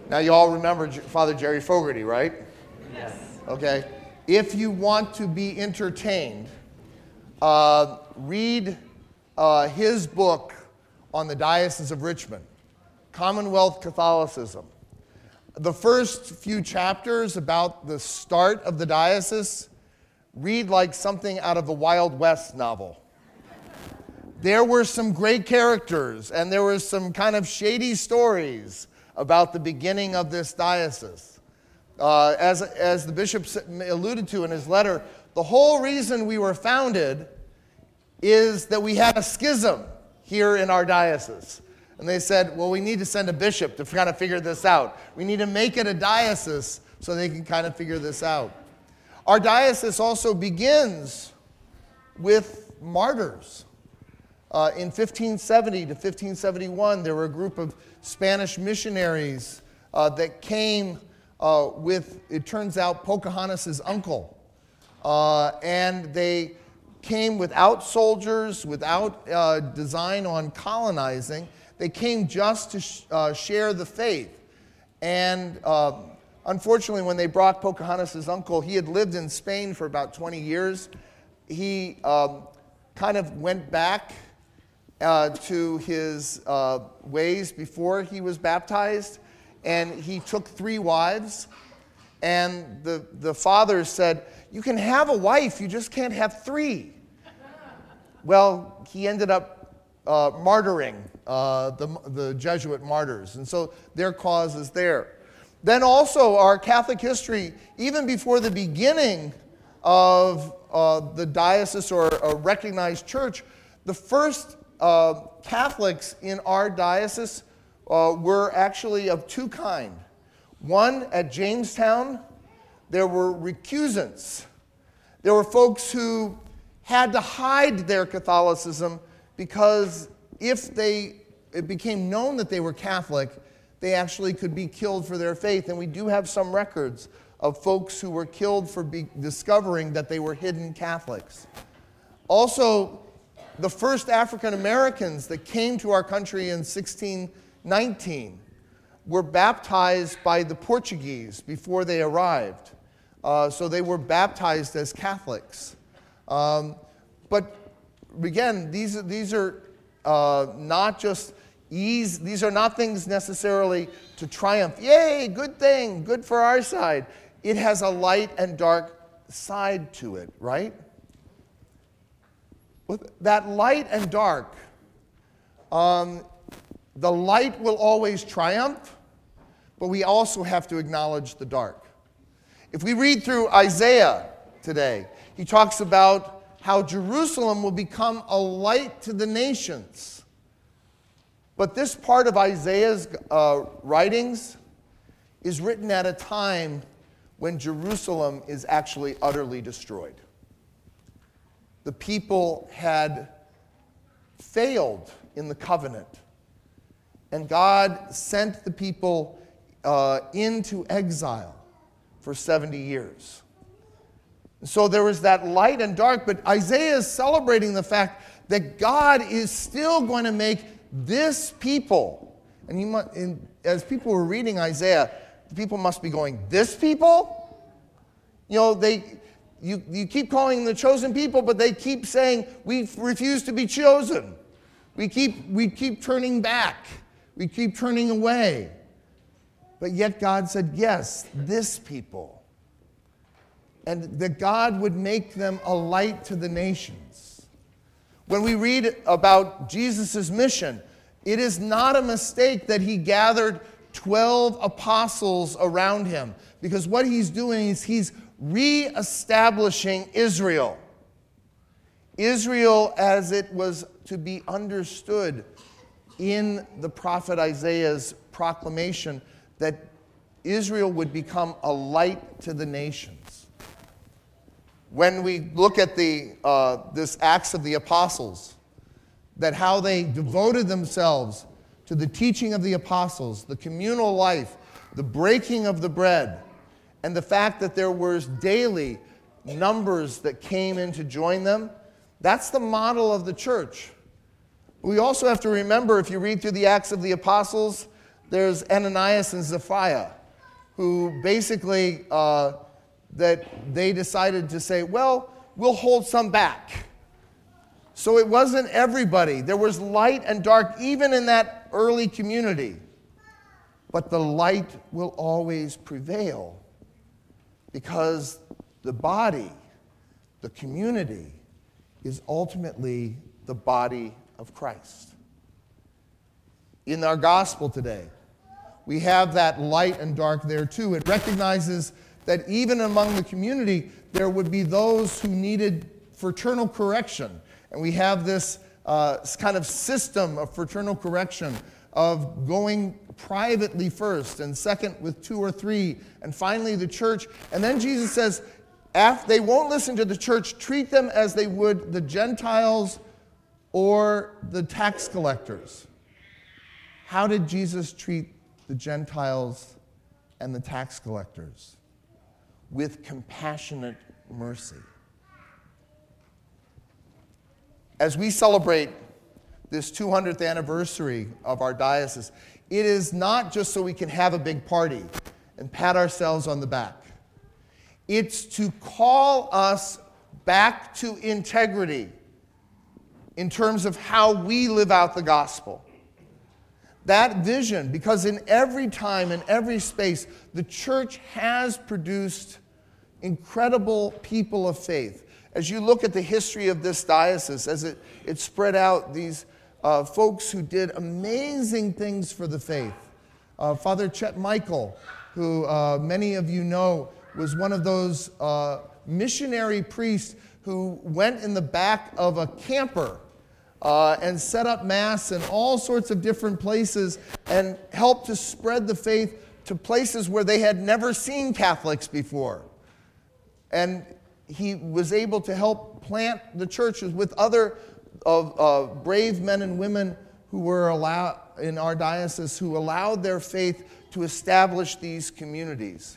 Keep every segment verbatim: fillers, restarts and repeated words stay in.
Now, you all remember J- Father Jerry Fogarty, right? Yes. Okay. If you want to be entertained, uh, read uh, his book on the Diocese of Richmond, Commonwealth Catholicism. The first few chapters about the start of the diocese read like something out of a Wild West novel. There were some great characters, and there were some kind of shady stories about the beginning of this diocese. Uh, as, as the bishop alluded to in his letter, the whole reason we were founded is that we had a schism here in our diocese. And they said, well, we need to send a bishop to kind of figure this out. We need to make it a diocese so they can kind of figure this out. Our diocese also begins with martyrs. Uh, in fifteen seventy to fifteen seventy-one, there were a group of Spanish missionaries uh, that came uh, with, it turns out, Pocahontas' uncle. Uh, and they came without soldiers, without uh, design on colonizing. They came just to sh- uh, share the faith. And uh, unfortunately, when they brought Pocahontas' uncle, he had lived in Spain for about twenty years. He um, kind of went back uh, to his uh, ways before he was baptized, and he took three wives. And the, the father said, you can have a wife, you just can't have three. Well, he ended up uh, martyring uh, the, the Jesuit martyrs, and so their cause is there. Then also our Catholic history, even before the beginning of uh, the diocese or a recognized church, the first uh, Catholics in our diocese uh, were actually of two kinds. One, at Jamestown, there were recusants. There were folks who had to hide their Catholicism because if they it became known that they were Catholic, they actually could be killed for their faith. And we do have some records of folks who were killed for be discovering that they were hidden Catholics. Also, the first African Americans that came to our country in sixteen nineteen were baptized by the Portuguese before they arrived. Uh, so they were baptized as Catholics. Um, but again, these, these are uh, not just ease, these are not things necessarily to triumph. Yay, good thing, good for our side. It has a light and dark side to it, right? With that light and dark, um, the light will always triumph, but we also have to acknowledge the dark. If we read through Isaiah today, he talks about how Jerusalem will become a light to the nations. But this part of Isaiah's uh, writings is written at a time when Jerusalem is actually utterly destroyed. The people had failed in the covenant, and God sent the people uh, into exile for seventy years. So there was that light and dark, but Isaiah is celebrating the fact that God is still going to make this people, and, he must, and as people were reading Isaiah, the people must be going, this people? You know, they, you, you keep calling them the chosen people, but they keep saying, we refuse to be chosen. We keep, we keep turning back. We keep turning away. But yet God said, yes, this people. And that God would make them a light to the nations. When we read about Jesus' mission, it is not a mistake that he gathered twelve apostles around him. Because what he's doing is he's reestablishing Israel. Israel as it was to be understood in the prophet Isaiah's proclamation that Israel would become a light to the nations. When we look at the uh, this Acts of the Apostles, that how they devoted themselves to the teaching of the apostles, the communal life, the breaking of the bread, and the fact that there was daily numbers that came in to join them, that's the model of the church. We also have to remember, if you read through the Acts of the Apostles, There's Ananias and Sapphira, who basically, uh, that they decided to say, well, we'll hold some back. So it wasn't everybody. There was light and dark even in that early community. But the light will always prevail because the body, the community, is ultimately the body of Christ. In our gospel today, we have that light and dark there too. It recognizes that even among the community, there would be those who needed fraternal correction. And we have this uh, kind of system of fraternal correction of going privately first, and second with two or three, and finally the church. And then Jesus says, if they won't listen to the church, treat them as they would the Gentiles or the tax collectors. How did Jesus treat the Gentiles and the tax collectors? With compassionate mercy. As we celebrate this two hundredth anniversary of our diocese, it is not just so we can have a big party and pat ourselves on the back. It's to call us back to integrity in terms of how we live out the gospel. That vision, because in every time, in every space, the church has produced incredible people of faith. As you look at the history of this diocese, as it, it spread out, these uh, folks who did amazing things for the faith. Uh, Father Chet Michael, who uh, many of you know, was one of those uh, missionary priests who went in the back of a camper uh, and set up Mass in all sorts of different places and helped to spread the faith to places where they had never seen Catholics before. And he was able to help plant the churches with other uh, uh, brave men and women who were allowed in our diocese, who allowed their faith to establish these communities.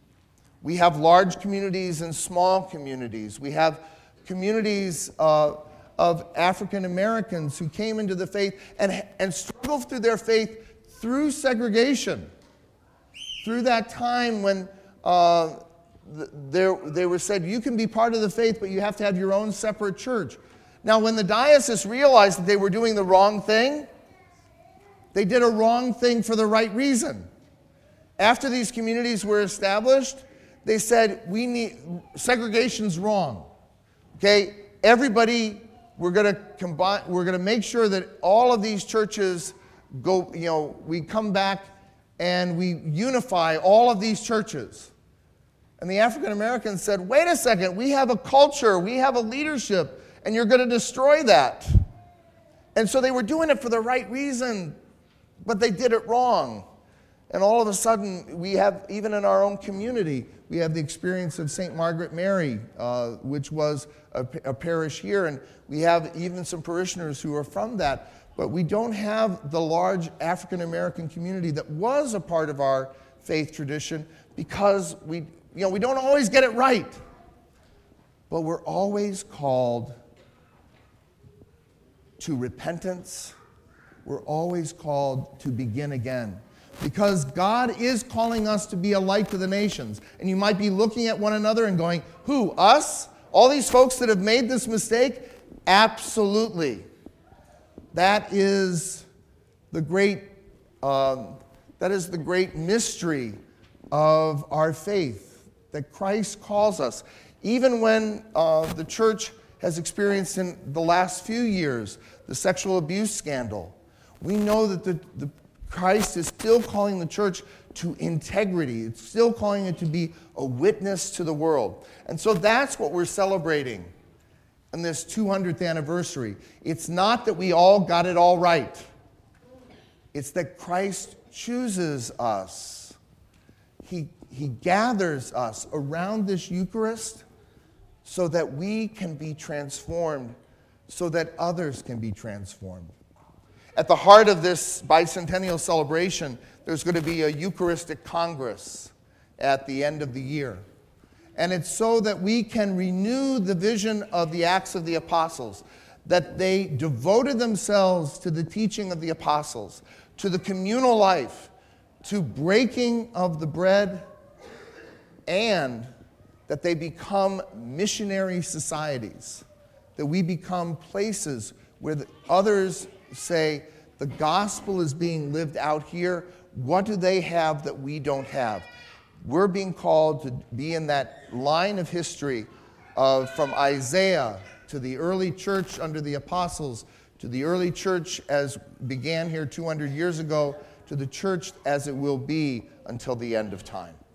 We have large communities and small communities. We have communities uh, of African Americans who came into the faith and, and struggled through their faith through segregation, through that time when uh, There, they were said, you can be part of the faith, but you have to have your own separate church. Now, when the diocese realized that they were doing the wrong thing, they did a wrong thing for the right reason. After these communities were established, they said, we need, segregation's wrong. Okay, everybody, we're going to combine, we're going to make sure that all of these churches go, you know, we come back and we unify all of these churches. And the African Americans said, wait a second, we have a culture, we have a leadership, and you're going to destroy that. And so they were doing it for the right reason, but they did it wrong. And all of a sudden, we have, even in our own community, we have the experience of Saint Margaret Mary, uh, which was a, a parish here, and we have even some parishioners who are from that. But we don't have the large African American community that was a part of our faith tradition because we... You know, we don't always get it right, but we're always called to repentance. We're always called to begin again, because God is calling us to be a light to the nations. And you might be looking at one another and going, who, us? All these folks that have made this mistake? Absolutely. That is the great, um, that is the great mystery of our faith. That Christ calls us. Even when uh, the church has experienced in the last few years the sexual abuse scandal, we know that the, the Christ is still calling the church to integrity. It's still calling it to be a witness to the world. And so that's what we're celebrating in this two hundredth anniversary. It's not that we all got it all right. It's that Christ chooses us. He He gathers us around this Eucharist so that we can be transformed, so that others can be transformed. At the heart of this bicentennial celebration, there's going to be a Eucharistic Congress at the end of the year. And it's so that we can renew the vision of the Acts of the Apostles, that they devoted themselves to the teaching of the apostles, to the communal life, to breaking of the bread, and that they become missionary societies, that we become places where the others say, the gospel is being lived out here. What do they have that we don't have? We're being called to be in that line of history of from Isaiah to the early church under the apostles, to the early church as began here two hundred years ago, to the church as it will be until the end of time.